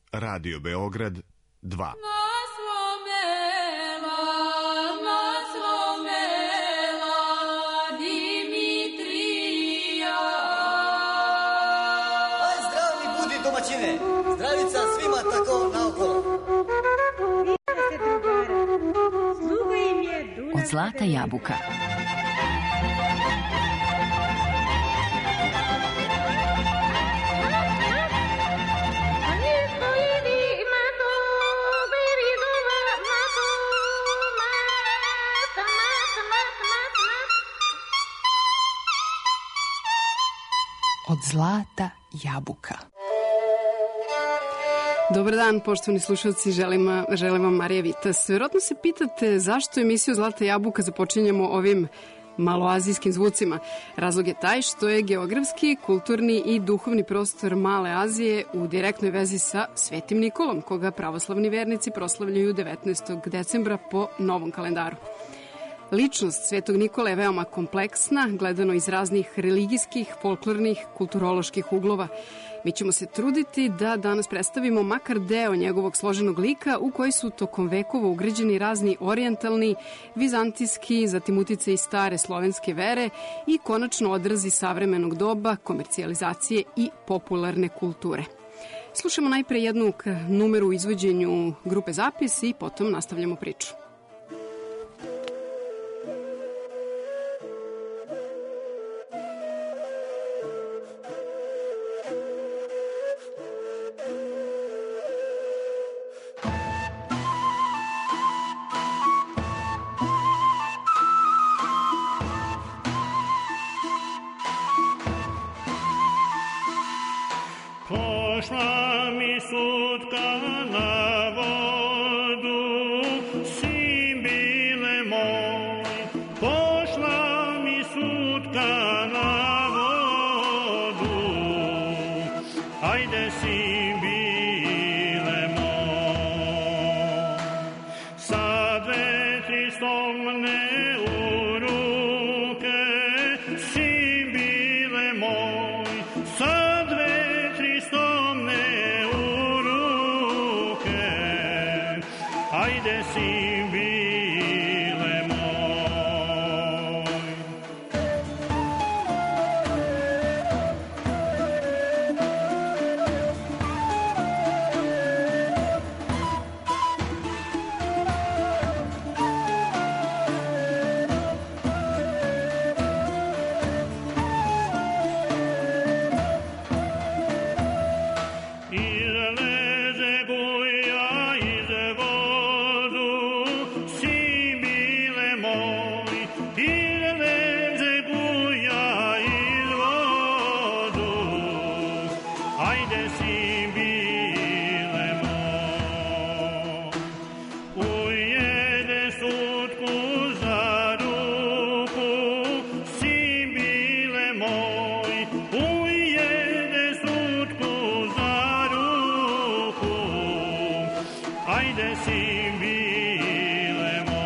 Radio Beograd 2. Zdravica svima tako naokolo. Od zlata jabuka. Od zlata jabuka. Dobar dan, poštovani slušalci, želim vam Marija Vitas. Vjerojatno se pitate zašto emisiju Zlata jabuka započinjemo ovim maloazijskim zvucima. Razlog je taj što je geografski, kulturni i duhovni prostor Male Azije u direktnoj vezi sa Svetim Nikolom, koga pravoslavni vernici proslavljaju 19. decembra po novom kalendaru. Ličnost Svetog Nikola je veoma kompleksna, gledano iz raznih religijskih, folklornih, kulturoloških uglova. Mi ćemo se truditi da danas predstavimo makar deo njegovog složenog lika u koji su tokom vekova ugrađeni razni orijentalni, vizantijski, zatim utice i stare slovenske vere i konačno odrazi savremenog doba, komercijalizacije i popularne kulture. Slušamo najpre jednu numeru u izvođenju grupe Zapis i potom nastavljamo priču. Pošla mi sutka na vodu, sin bile moj. Pošla mi sutka na vodu, ajde sin bile moj. Sa 2-3 stomne u ruke, sin bile moj. Sa ajde sin bile moj. Izleze buja iz vodu, sin bile moj. Izleze buja iz vodu, ajde sin bile moj. Ujede sutku za ruku, sin bile moj. Ujede sutku za ruku, ajde sin bile moj.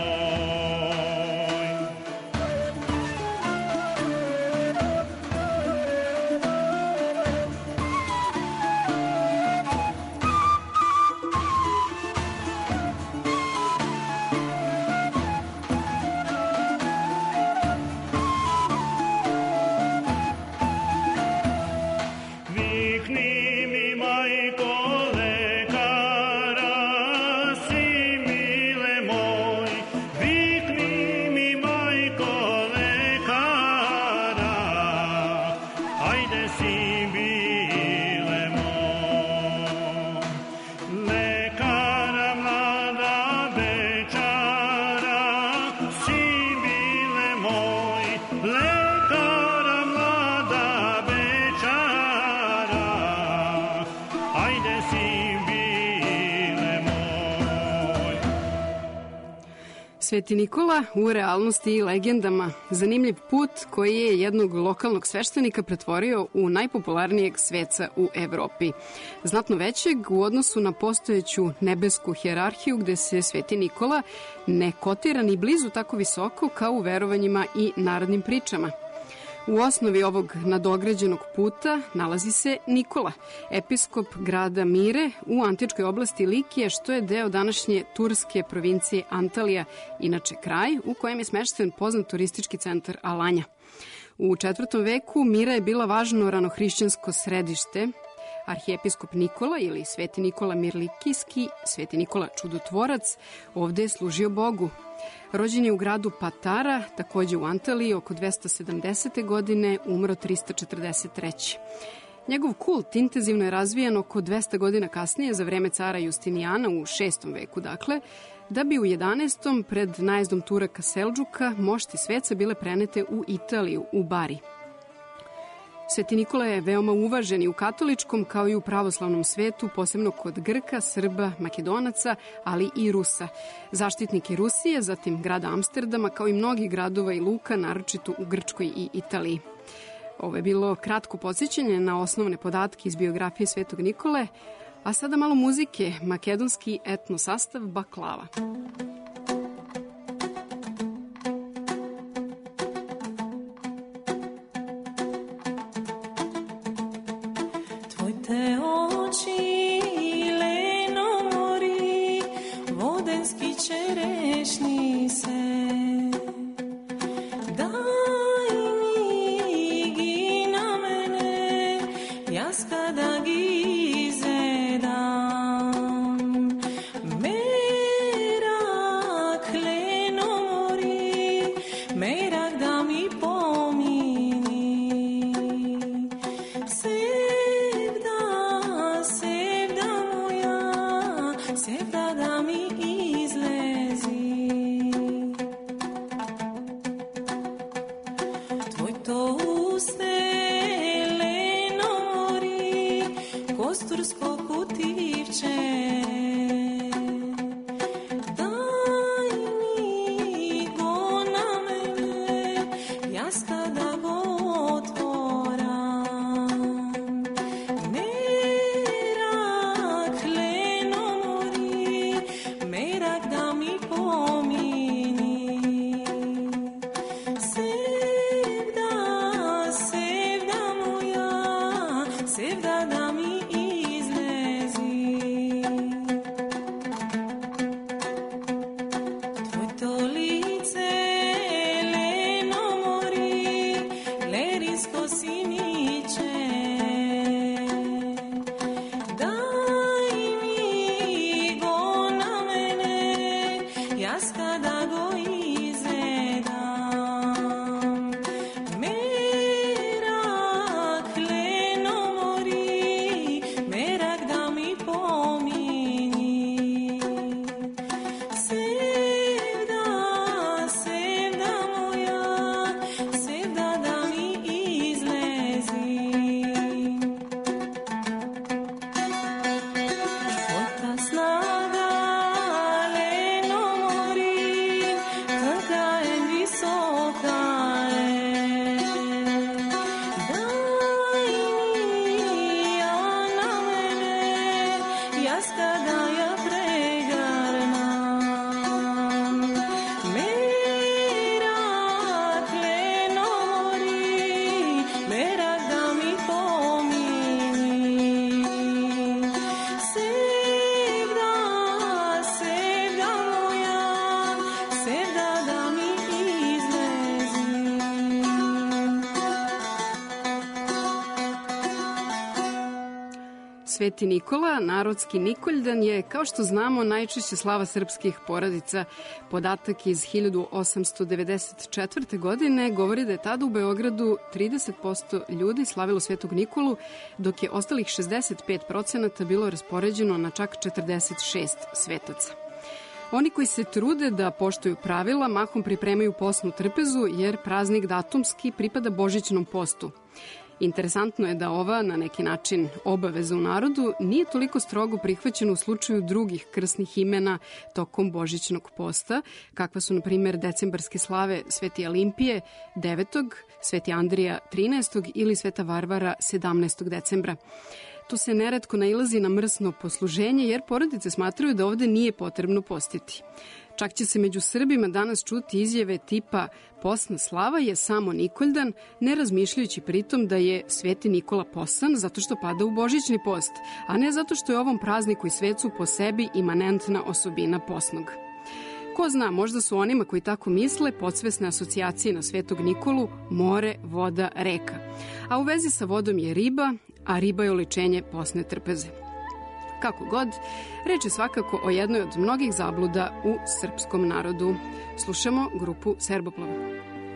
Vikni mi majko lekara, sin bile moj. Vikni mi majko lekara, ajde sin bile moj. Lekara mlada bečara, sin bile moj. Lekara mlada bečara, ajde sin bile moj. Sveti Nikola u realnosti i legendama. Zanimljiv put koji je jednog lokalnog sveštenika pretvorio u najpopularnijeg sveca u Evropi. Znatno većeg u odnosu na postojeću nebesku hijerarhiju gde se Sveti Nikola ne kotira ni blizu tako visoko kao u verovanjima i narodnim pričama. U osnovi ovog nadograđenog puta nalazi se Nikola, episkop grada Mire u antičkoj oblasti Likije, što je deo današnje turske provincije Antalija, inače kraj u kojem je smešten poznat turistički centar Alanja. U 4. veku Mira je bila važno ranohrišćansko središte. Arhijepiskop Nikola ili Sveti Nikola Mirlikijski, Sveti Nikola Čudotvorac, ovde je služio Bogu. Rođen je u gradu Patara, takođe u Antaliji, oko 270. godine, umro 343. Njegov kult intenzivno je razvijan oko 200 godina kasnije za vreme cara Justinijana u 6. veku, dakle, da bi u 11. pred najezdom Turaka Seldžuka mošti sveca bile prenete u Italiju, u Bari. Sveti Nikola je veoma uvažen i u katoličkom kao i u pravoslavnom svetu, posebno kod Grka, Srba, Makedonaca, ali i Rusa. Zaštitnik je Rusije, zatim grada Amsterdama, kao i mnogih gradova i luka, naročito u Grčkoj i Italiji. Ovo je bilo kratko podsjećanje na osnovne podatke iz biografije Svetog Nikole, a sada malo muzike, makedonski etno sastav Baklava. Sveti Nikola, narodski Nikoljdan, je, kao što znamo, najčešće slava srpskih porodica. Podatak iz 1894. godine govori da je tada u Beogradu 30% ljudi slavilo Svetog Nikolu, dok je ostalih 65% bilo raspoređeno na čak 46 svetaca. Oni koji se trude da poštuju pravila mahom pripremaju postnu trpezu, jer praznik datumski pripada božićnom postu. Interesantno je da ova, na neki način, obaveza u narodu nije toliko strogo prihvaćena u slučaju drugih krsnih imena tokom božićnog posta, kakva su, na primjer, decembarske slave Sveti Olimpije 9. Sveti Andrija 13. ili Sveta Varvara 17. decembra. Tu se neretko nailazi na mrsno posluženje jer porodice smatraju da ovde nije potrebno postiti. Čak će se među Srbima danas čuti izjave tipa postna slava je samo Nikoljdan, ne razmišljajući pritom da je Sveti Nikola posan zato što pada u božićni post, a ne zato što je ovom prazniku i svecu po sebi imanentna osobina postnog. Ko zna, možda su onima koji tako misle podsvesne asocijacije na Svetog Nikolu more, voda, reka. A u vezi sa vodom je riba, a riba je oličenje postne trpeze. Kako god, reč je svakako o jednoj od mnogih zabluda u srpskom narodu. Slušamo grupu Srboplava.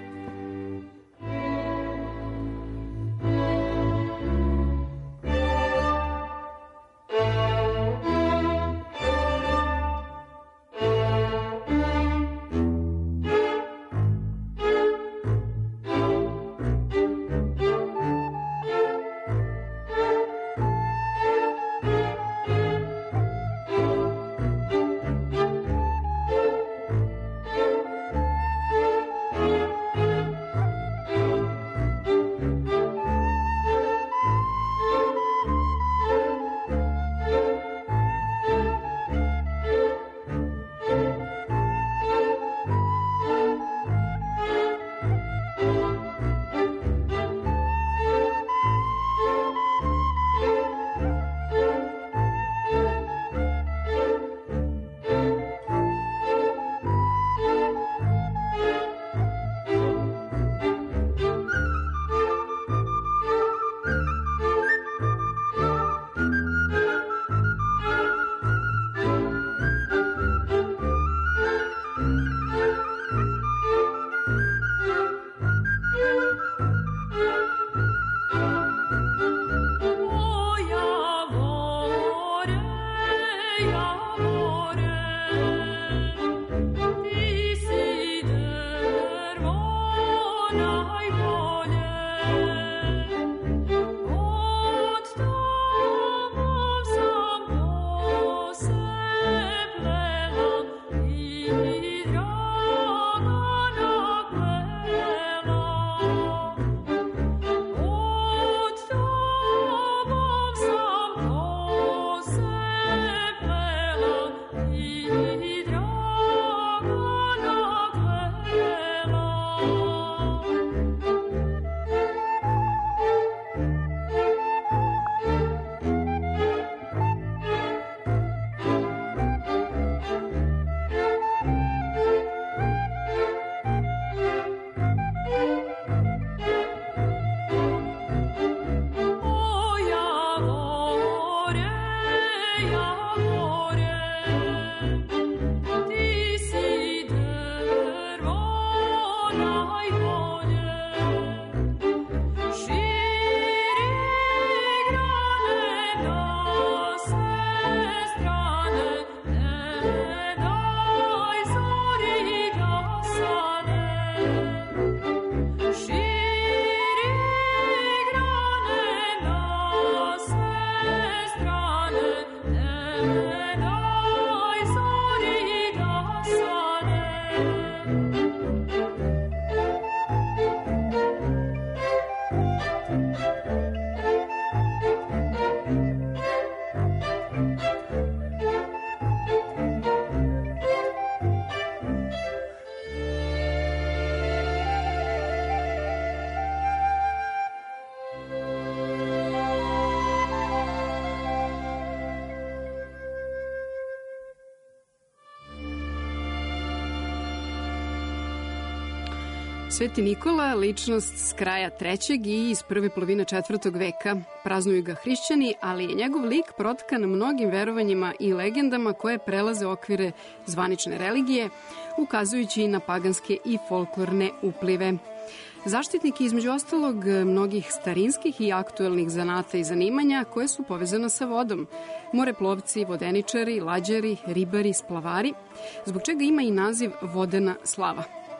Sveti Nikola, ličnost s kraja 3. i iz prve polovine 4. veka. Praznuju ga hrišćani, ali je njegov lik protkan mnogim verovanjima i legendama koje prelaze okvire zvanične religije, ukazujući i na paganske i folklorne uplive. Zaštitnik je između ostalog mnogih starinskih i aktuelnih zanata i zanimanja koje su povezana sa vodom. Moreplovci, vodeničari, lađari, ribari, splavari, zbog čega ima i naziv vodena slava.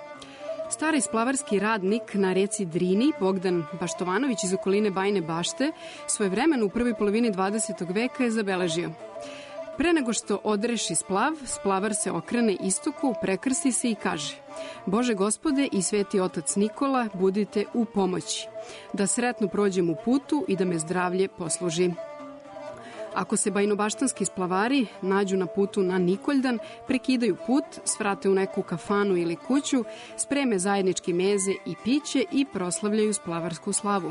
Stari splavarski radnik na reci Drini, Bogdan Baštovanović iz okoline Bajine Bašte, svojevremeno u prvoj polovini 20. veka je zabeležio: pre nego što odreši splav, splavar se okrene istoku, prekrsti se i kaže: Bože Gospode i Sveti Otac Nikola, budite u pomoći, da sretno prođem u putu i da me zdravlje posluži. Ako se bajnobaštanski splavari nađu na putu na Nikoljdan, prekidaju put, svrate u neku kafanu ili kuću, spreme zajednički meze i piće i proslavljaju splavarsku slavu.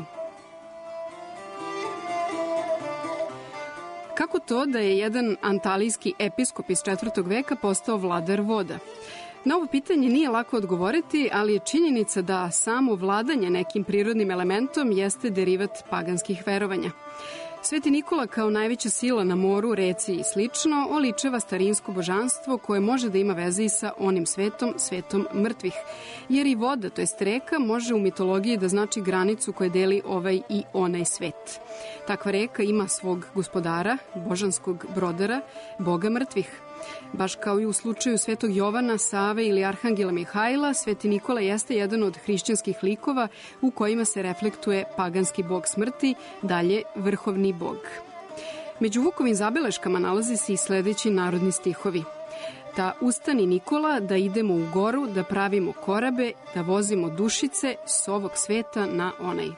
Kako to da je jedan antalijski episkop iz 4. veka postao vladar voda? Na ovo pitanje nije lako odgovoriti, ali je činjenica da samo vladanje nekim prirodnim elementom jeste derivat paganskih verovanja. Sveti Nikola kao najveća sila na moru, reci i slično oličava starinsko božanstvo koje može da ima veze i sa onim svetom, svetom mrtvih. Jer i voda, to jest reka, može u mitologiji da znači granicu koja deli ovaj i onaj svet. Takva reka ima svog gospodara, božanskog brodara, boga mrtvih. Baš kao i u slučaju svetog Jovana, Save ili arhangela Mihajla, sveti Nikola jeste jedan od hrišćanskih likova u kojima se reflektuje paganski bog smrti, dalje vrhovni bog. Među Vukovim zabeleškama nalaze se i sledeći narodni stihovi. Da ustani Nikola, da idemo u goru, da pravimo korabe, da vozimo dušice s ovog sveta na onaj.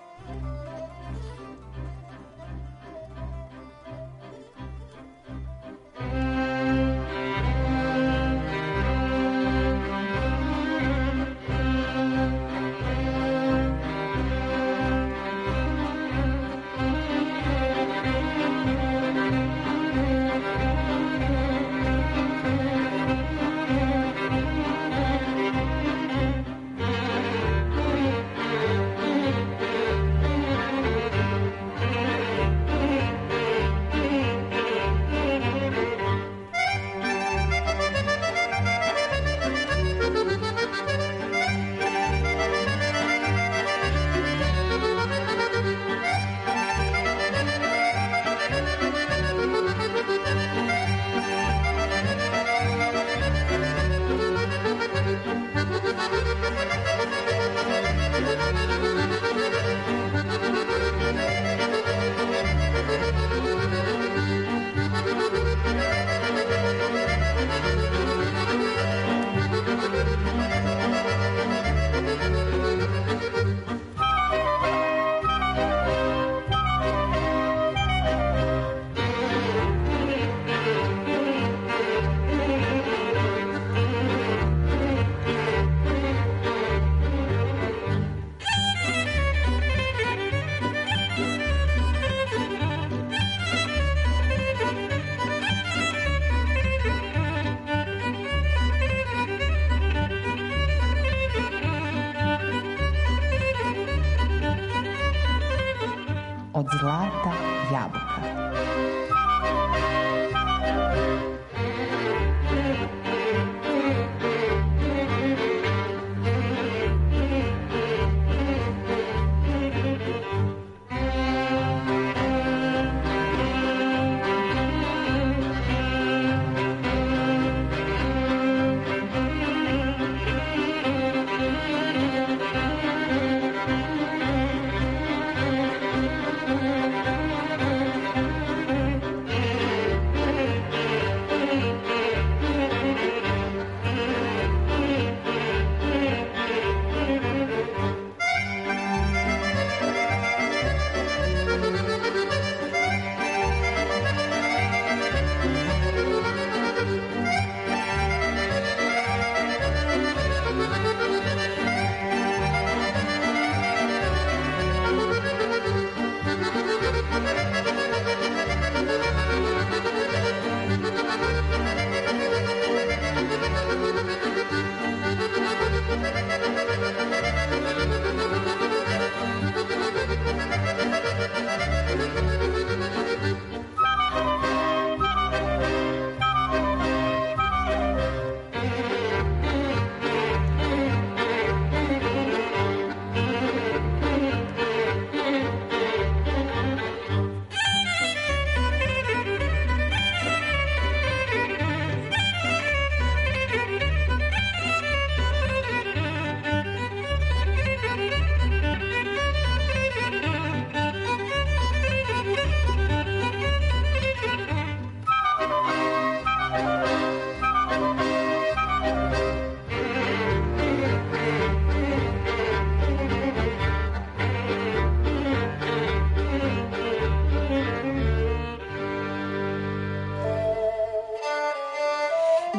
Od zlata jabuka.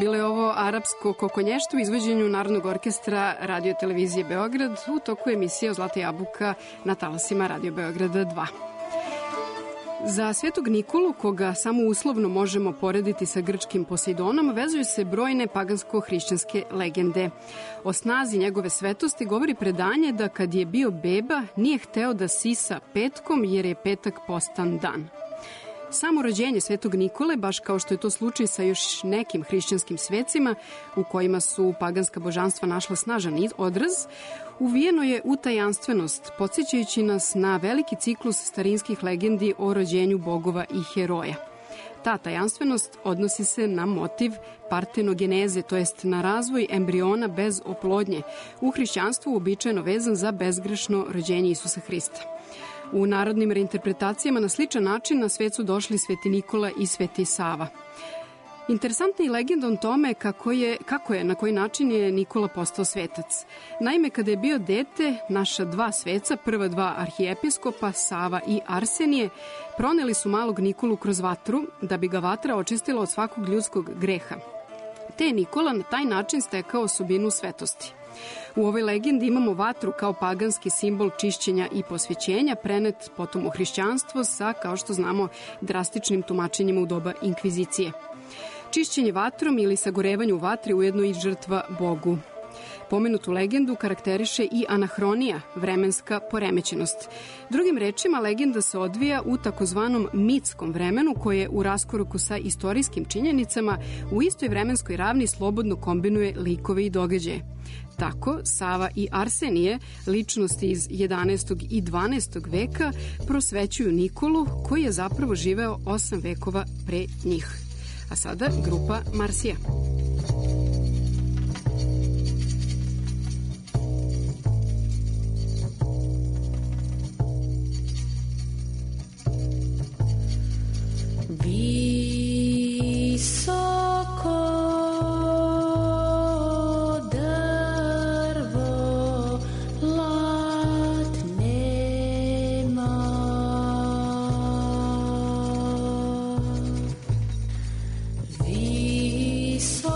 Bilo je ovo arapsko kokonještvo u izvođenju Narodnog orkestra Radio televizije Beograd u toku emisije o Zlata jabuka na talasima Radio Beograda 2. Za Svetog Nikolu, koga samo uslovno možemo porediti sa grčkim Posejdonom, vezuju se brojne pagansko-hrišćanske legende. O snazi njegove svetosti govori predanje da kad je bio beba nije hteo da sisa petkom jer je petak postan dan. Samo rođenje Svetog Nikole, baš kao što je to slučaj sa još nekim hrišćanskim svecima u kojima su paganska božanstva našla snažan odraz, uvijeno je u tajanstvenost, podsjećajući nas na veliki ciklus starinskih legendi o rođenju bogova i heroja. Ta tajanstvenost odnosi se na motiv partenogeneze, to jest na razvoj embriona bez oplodnje, u hrišćanstvu uobičajeno vezan za bezgrešno rođenje Isusa Hrista. U narodnim reinterpretacijama na sličan način na svet su došli Sveti Nikola i Sveti Sava. Interesantna je legenda o tome na koji način je Nikola postao svetac. Naime, kada je bio dete, naša dva sveca, prva dva arhijepiskopa, Sava i Arsenije, proneli su malog Nikolu kroz vatru, da bi ga vatra očistila od svakog ljudskog greha. Te je Nikola na taj način stekao osobinu svetosti. U ovoj legendi imamo vatru kao paganski simbol čišćenja i posvećenja, prenet potom u hrišćanstvo sa, kao što znamo, drastičnim tumačenjima u doba inkvizicije. Čišćenje vatrom ili sagorevanje u vatri ujedno i žrtva Bogu. Pomenutu legendu karakteriše i anahronija, vremenska poremećenost. Drugim rečima, legenda se odvija u takozvanom mitskom vremenu koje u raskoraku sa istorijskim činjenicama u istoj vremenskoj ravni slobodno kombinuje likove i događaje. Tako, Sava i Arsenije, ličnosti iz 11. i 12. veka, prosvećuju Nikolu, koji je zapravo živeo 8 vekova pre njih. A sada grupa Marsija. So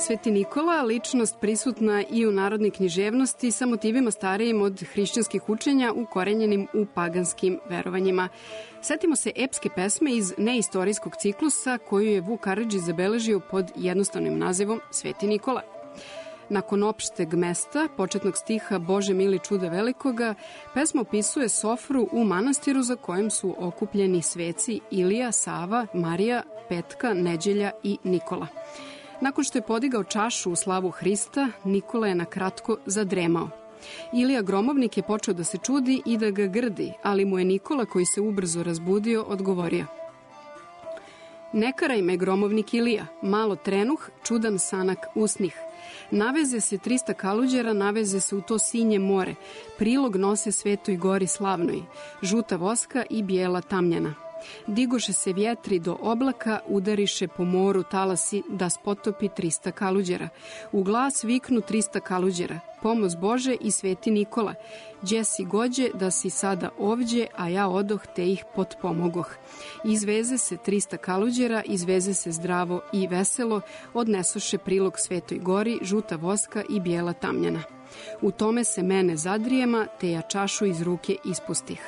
Sveti Nikola, ličnost prisutna i u narodnoj književnosti sa motivima starijim od hrišćanskih učenja ukorenjenim u paganskim verovanjima. Setimo se epske pesme iz neistorijskog ciklusa koju je Vuk Karadžić zabeležio pod jednostavnim nazivom Sveti Nikola. Nakon opšteg mesta, početnog stiha Bože mili čuda velikoga, pesma opisuje sofru u manastiru za kojem su okupljeni sveci Ilija, Sava, Marija, Petka, Neđelja i Nikola. Nakon što je podigao čašu u slavu Hrista, Nikola je na kratko zadremao. Ilija Gromovnik je počeo da se čudi i da ga grdi, ali mu je Nikola, koji se ubrzo razbudio, odgovorio: Ne karaj me, Gromovnik Ilija, malo trenuh, čudan sanak usnih. Naveze se 300 kaluđera, naveze se u to sinje more, prilog nose Svetoj gori slavnoj, žuta voska i bijela tamnjana. Digoše se vjetri do oblaka, udariše po moru talasi da spotopi 300 kaluđera. U glas viknu 300 kaluđera, pomoz Bože i Sveti Nikola. Đe si gođe da si sada ovdje, a ja odoh te ih potpomogoh. Izveze se 300 kaluđera, izveze se zdravo i veselo, odnesoše prilog Svetoj gori, žuta voska i bijela tamnjana. U tome se mene zadrijema, te ja čašu iz ruke ispustih.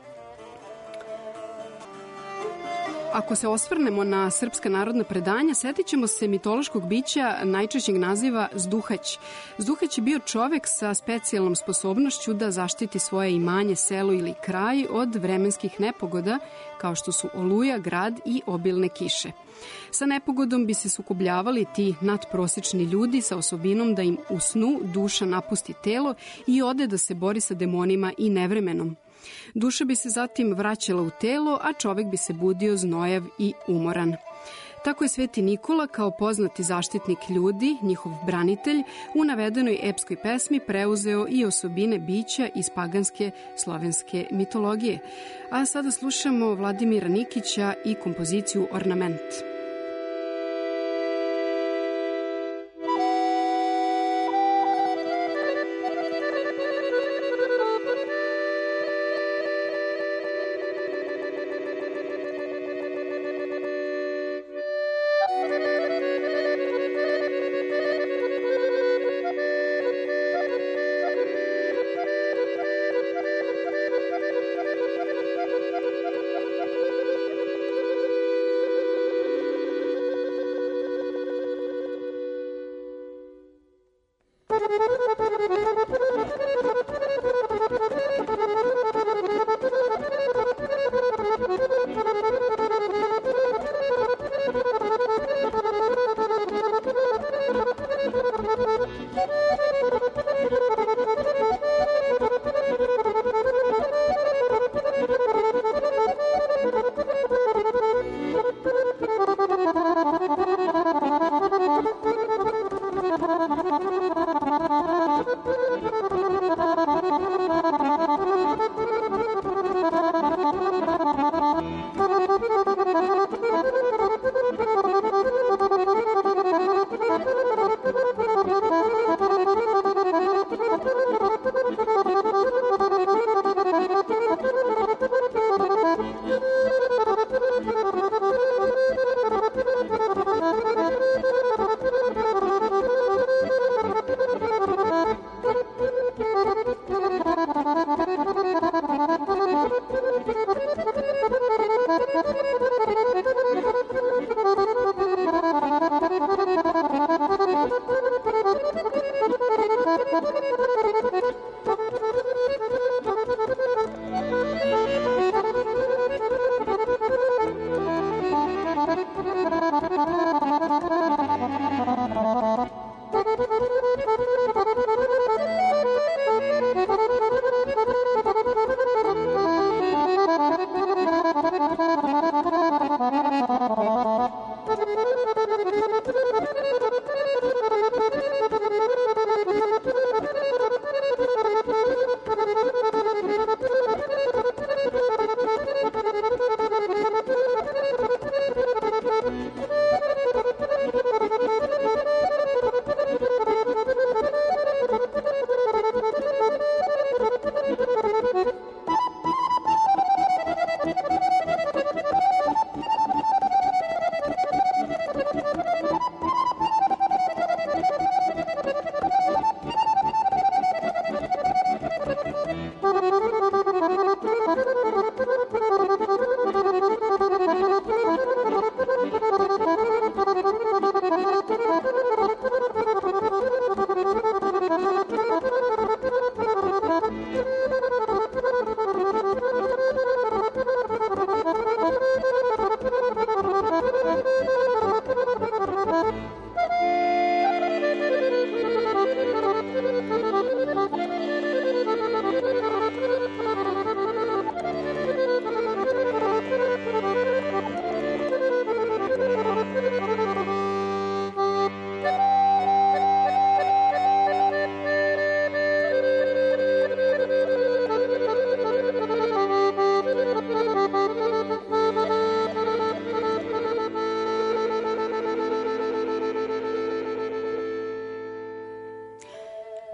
Ako se osvrnemo na srpska narodna predanja, setit ćemo se mitološkog bića najčešćeg naziva Zduhać. Zduhać je bio čovek sa specijalnom sposobnošću da zaštiti svoje imanje, selo ili kraj od vremenskih nepogoda, kao što su oluja, grad i obilne kiše. Sa nepogodom bi se sukobljavali ti nadprosečni ljudi sa osobinom da im u snu duša napusti telo i ode da se bori sa demonima i nevremenom. Duša bi se zatim vraćala u telo, a čovek bi se budio znojav i umoran. Tako je Sveti Nikola, kao poznati zaštitnik ljudi, njihov branitelj, u navedenoj epskoj pesmi preuzeo i osobine bića iz paganske slovenske mitologije. A sada slušamo Vladimira Nikića i kompoziciju Ornament.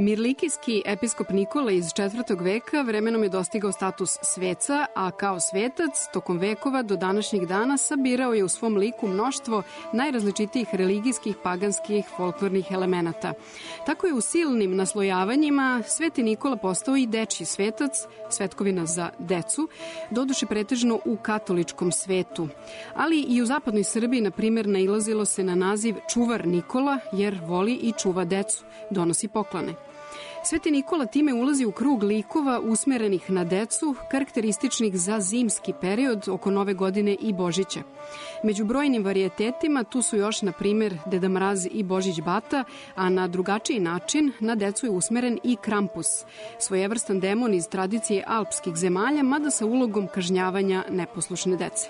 Mirlikijski episkop Nikola iz 4. veka vremenom je dostigao status sveca, a kao svetac tokom vekova do današnjih dana sabirao je u svom liku mnoštvo najrazličitijih religijskih, paganskih, folklornih elemenata. Tako je u silnim naslojavanjima Sveti Nikola postao i dečji svetac, svetkovina za decu, doduše pretežno u katoličkom svetu. Ali i u zapadnoj Srbiji, na primjer, nailazilo se na naziv čuvar Nikola, jer voli i čuva decu, donosi poklone. Sveti Nikola time ulazi u krug likova usmerenih na decu, karakterističnih za zimski period oko Nove godine i Božića. Među brojnim varijetetima tu su još, na primjer, Deda Mraz i Božić Bata, a na drugačiji način na decu je usmeren i Krampus, svojevrstan demon iz tradicije alpskih zemalja, mada sa ulogom kažnjavanja neposlušne dece.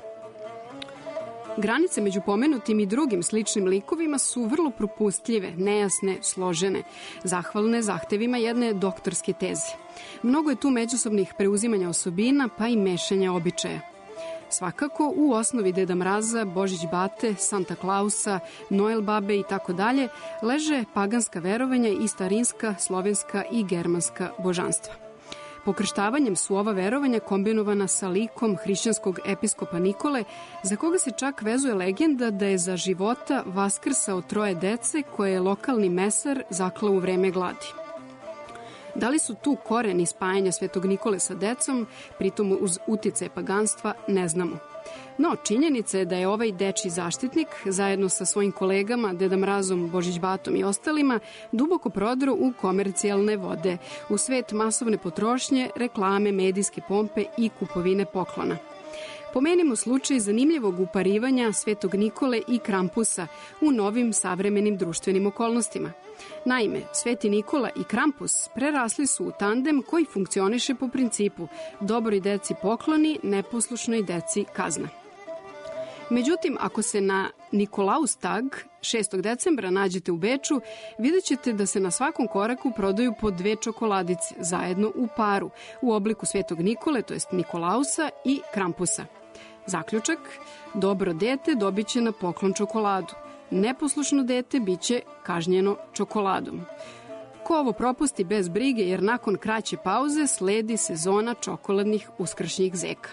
Granice među pomenutim i drugim sličnim likovima su vrlo propustljive, nejasne, složene, zahvalne zahtevima jedne doktorske teze. Mnogo je tu međusobnih preuzimanja osobina, pa i mešanja običaja. Svakako, u osnovi Deda Mraza, Božić Bate, Santa Klausa, Noel babe i tako dalje leže paganska verovanja i starinska, slovenska i germanska božanstva. Pokrštavanjem su ova verovanja kombinovana sa likom hrišćanskog episkopa Nikole, za koga se čak vezuje legenda da je za života vaskrsao 3 dece koje je lokalni mesar zaklao u vreme gladi. Da li su tu koreni spajanja Svetog Nikole sa decom, pritom uz uticaj paganstva, ne znamo. No, činjenica je da je ovaj dečji zaštitnik, zajedno sa svojim kolegama, Deda Mrazom, Božić Batom i ostalima, duboko prodro u komercijalne vode, u svet masovne potrošnje, reklame, medijske pompe i kupovine poklona. Pomenimo slučaj zanimljivog uparivanja Svetog Nikole i Krampusa u novim savremenim društvenim okolnostima. Naime, Sveti Nikola i Krampus prerasli su u tandem koji funkcioniše po principu dobroj deci pokloni, neposlušnoj deci kazna. Međutim, ako se na Nikolaustag 6. decembra nađete u Beču, vidjet ćete da se na svakom koraku prodaju po 2 čokoladice, zajedno u paru, u obliku Svetog Nikole, to jest Nikolausa i Krampusa. Zaključak, dobro dete dobit će na poklon čokoladu, neposlušno dete bit će kažnjeno čokoladom. Ko ovo propusti bez brige, jer nakon kraće pauze sledi sezona čokoladnih uskršnjih zeka.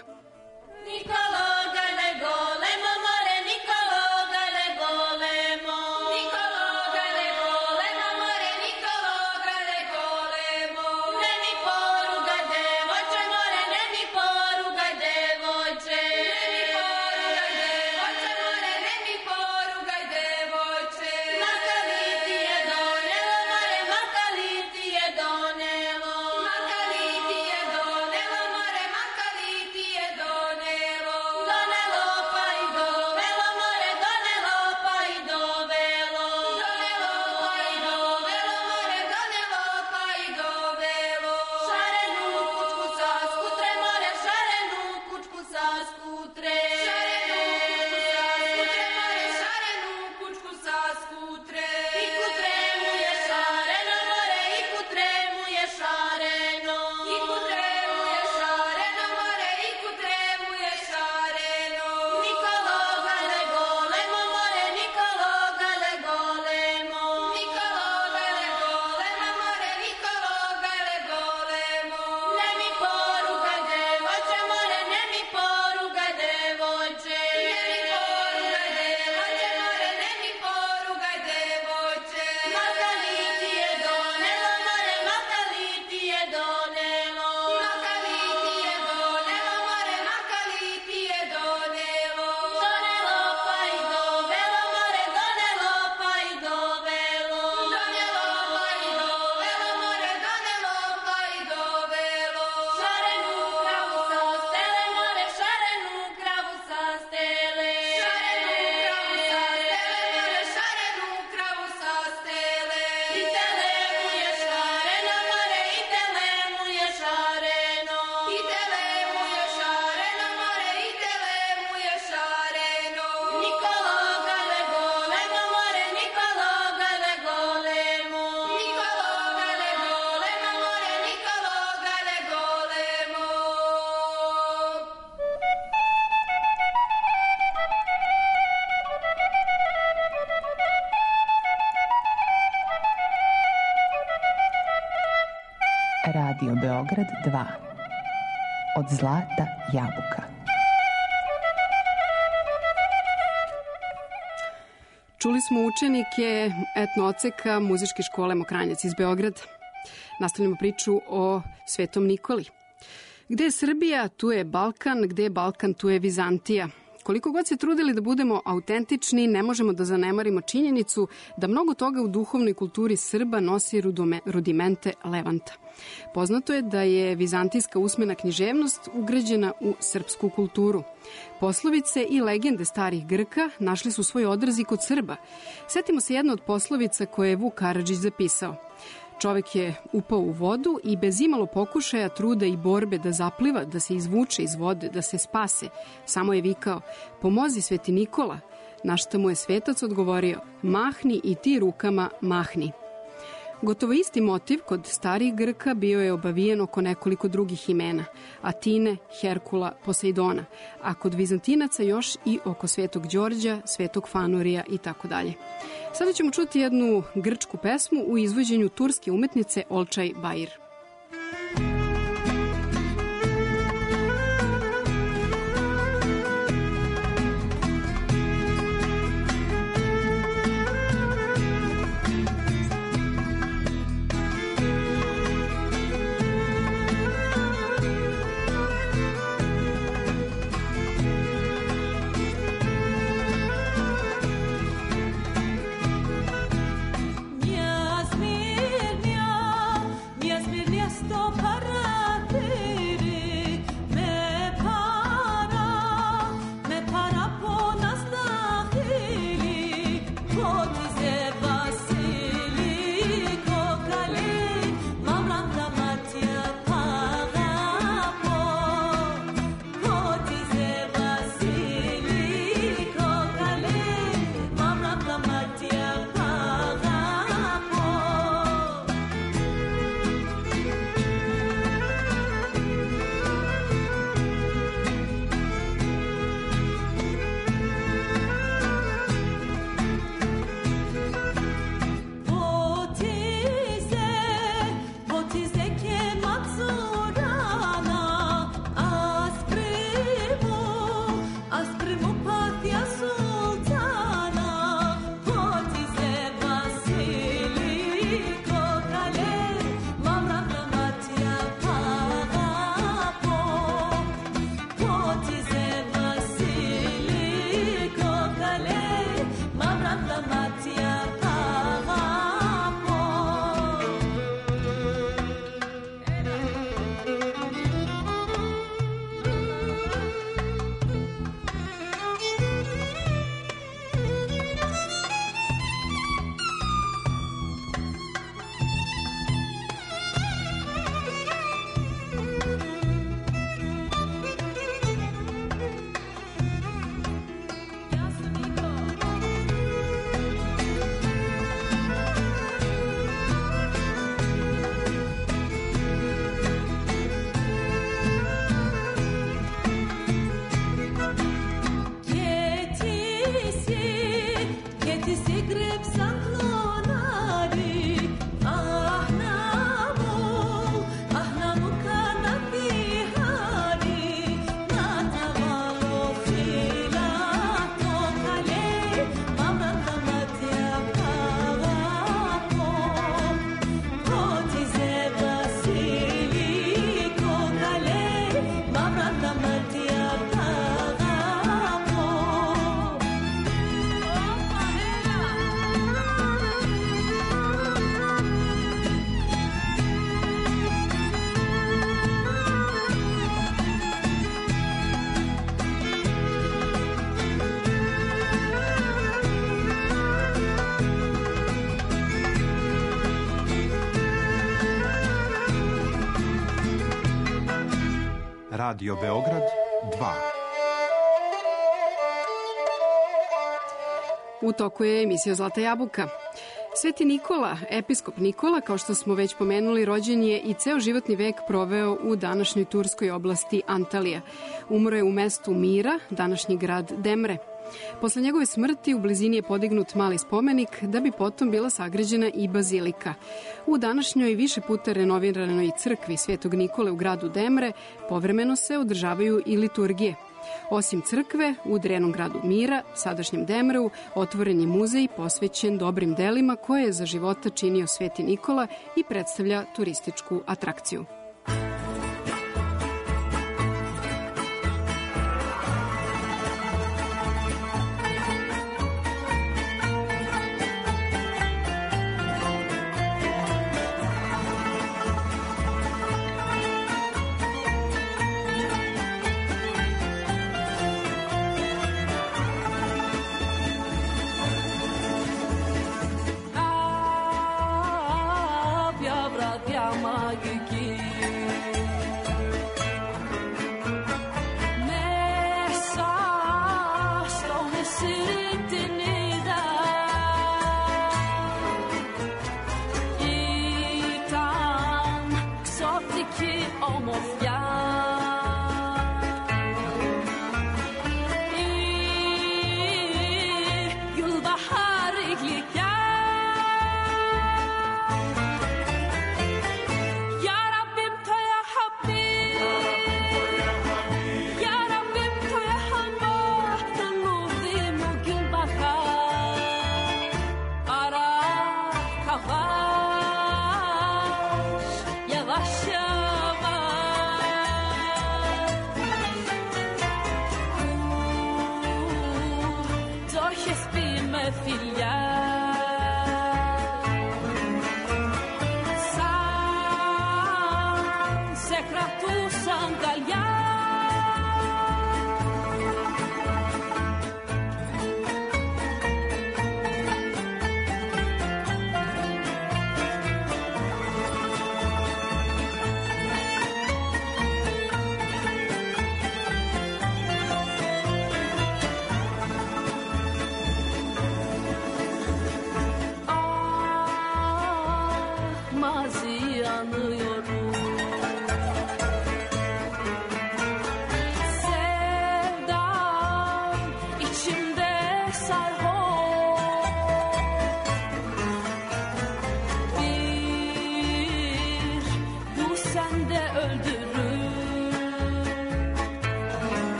Radio Beograd 2. Od zlata jabuka. Čuli smo učenike etno-odseka Muzičke škole Mokranjac iz Beograda. Nastavljamo priču o Svetom Nikoli. Gde je Srbija, tu je Balkan, gde je Balkan, tu je Vizantija. Koliko god se trudili da budemo autentični, ne možemo da zanemarimo činjenicu da mnogo toga u duhovnoj kulturi Srba nosi rudimente Levanta. Poznato je da je vizantijska usmena književnost ugrađena u srpsku kulturu. Poslovice i legende starih Grka našli su svoj odraz i kod Srba. Setimo se jedno od poslovica koje je Vuk Karadžić zapisao. Čovek je upao u vodu i bez imalo pokušaja, truda i borbe da zapliva, da se izvuče iz vode, da se spase. Samo je vikao, pomozi Sveti Nikola, na šta mu je svetac odgovorio, mahni i ti rukama mahni. Gotovo isti motiv kod starih Grka bio je obavijen oko nekoliko drugih imena, Atine, Herkula, Poseidona, a kod Vizantinaca još i oko Svetog Đorđa, Svetog Fanurija i tako dalje. Sada ćemo čuti jednu grčku pesmu u izvođenju turske umetnice Olcay Bair. Radio Beograd 2. U toku je emisija Zlata jabuka. Sveti Nikola, episkop Nikola, kao što smo već pomenuli, rođen je i ceo životni vek proveo u današnjoj turskoj oblasti Antalija. Umro je u mestu Mira, današnji grad Demre. Posle njegove smrti u blizini je podignut mali spomenik da bi potom bila sagrađena i bazilika. U današnjoj više puta renoviranoj crkvi Svetog Nikole u gradu Demre povremeno se održavaju i liturgije. Osim crkve, u drenom gradu Mira, sadašnjem Demreu, otvoren je muzej posvećen dobrim delima koje je za života činio Sveti Nikola i predstavlja turističku atrakciju.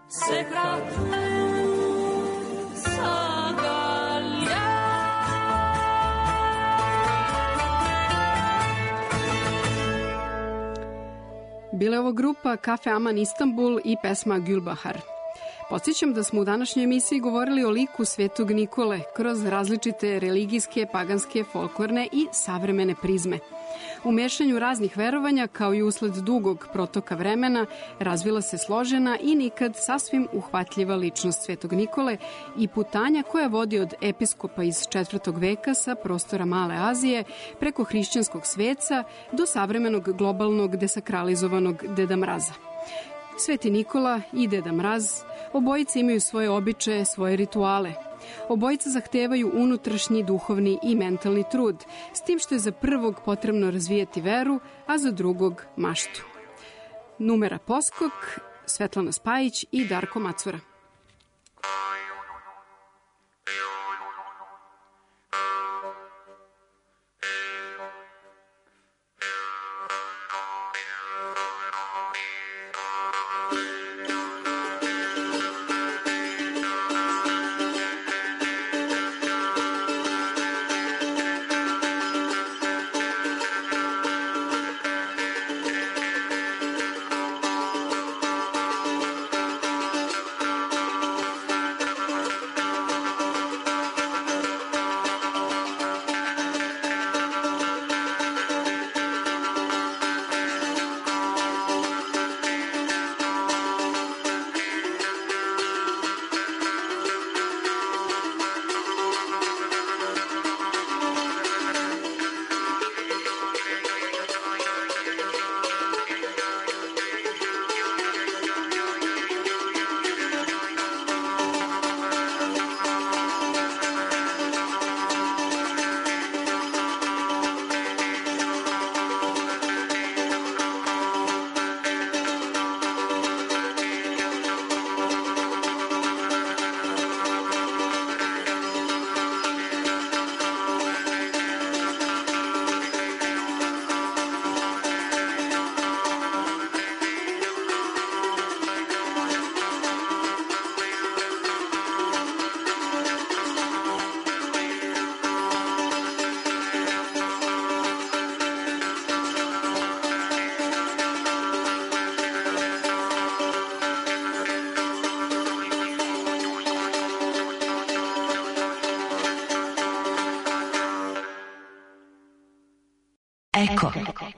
Bila je ovo grupa Kafe Aman Istanbul i pesma Gülbahar. Podsjećam da smo u današnjoj emisiji govorili o liku Svetog Nikole kroz različite religijske, paganske, folklorne i savremene prizme. U mešanju raznih verovanja, kao i usled dugog protoka vremena, razvila se složena i nikad sasvim uhvatljiva ličnost Svetog Nikole i putanja koja vodi od episkopa iz 4. veka sa prostora Male Azije preko hrišćanskog sveca do savremenog globalnog desakralizovanog Deda Mraza. Sveti Nikola i Deda Mraz, obojice imaju svoje običaje, svoje rituale. Obojica zahtevaju unutrašnji, duhovni i mentalni trud, s tim što je za prvog potrebno razvijati veru, a za drugog maštu. Numera Poskok, Svetlana Spajić i Darko Macura. Eko.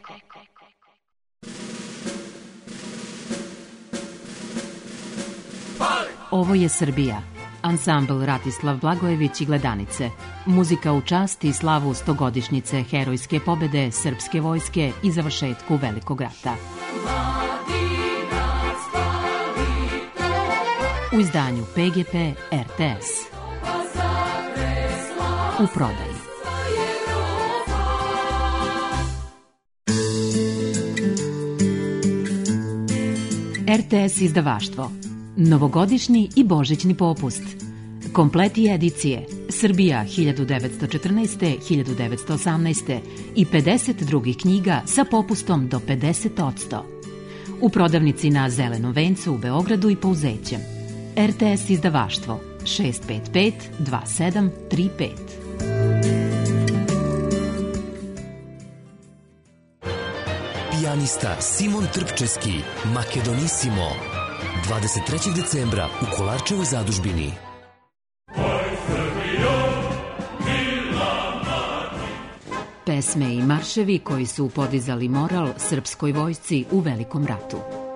Ovo je Srbija. Ansambl Ratislav Blagojević i Gledanice. Muzika u čast i slavu 100-godišnjice herojske pobede srpske vojske i završetku Velikog rata. U izdanju PGP RTS. U prodaji. RTS izdavaštvo. Novogodišnji i božićni popust. Kompleti edicije Srbija 1914-1918 i 50 drugih knjiga sa popustom do 50%. U prodavnici na Zelenom vencu u Beogradu i Pouzećem. RTS izdavaštvo 655 2735. Pijanista Simon Trpčeski, Makedonissimo, 23. decembra u Kolarčevoj zadužbini. Pesme i marševi koji su podizali moral srpskoj vojsci u Velikom ratu.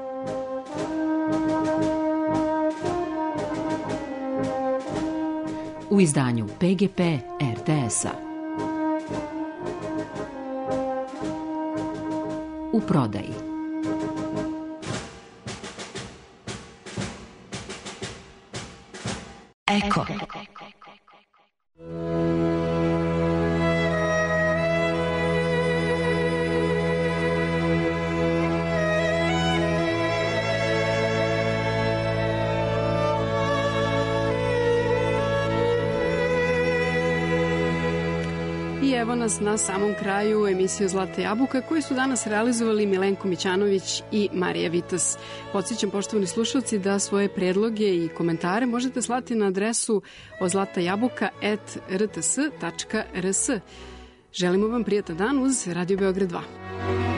U izdanju PGP RTS-a. U prodaji. Eko. I evo nas na samom kraju emisije Zlata jabuka koju su danas realizovali Milenko Mićanović i Marija Vitas. Podsjećam, poštovani slušalci, da svoje predloge i komentare možete slati na adresu ozlatajabuka@rts.rs. Želimo vam prijatan dan uz Radio Beograd 2.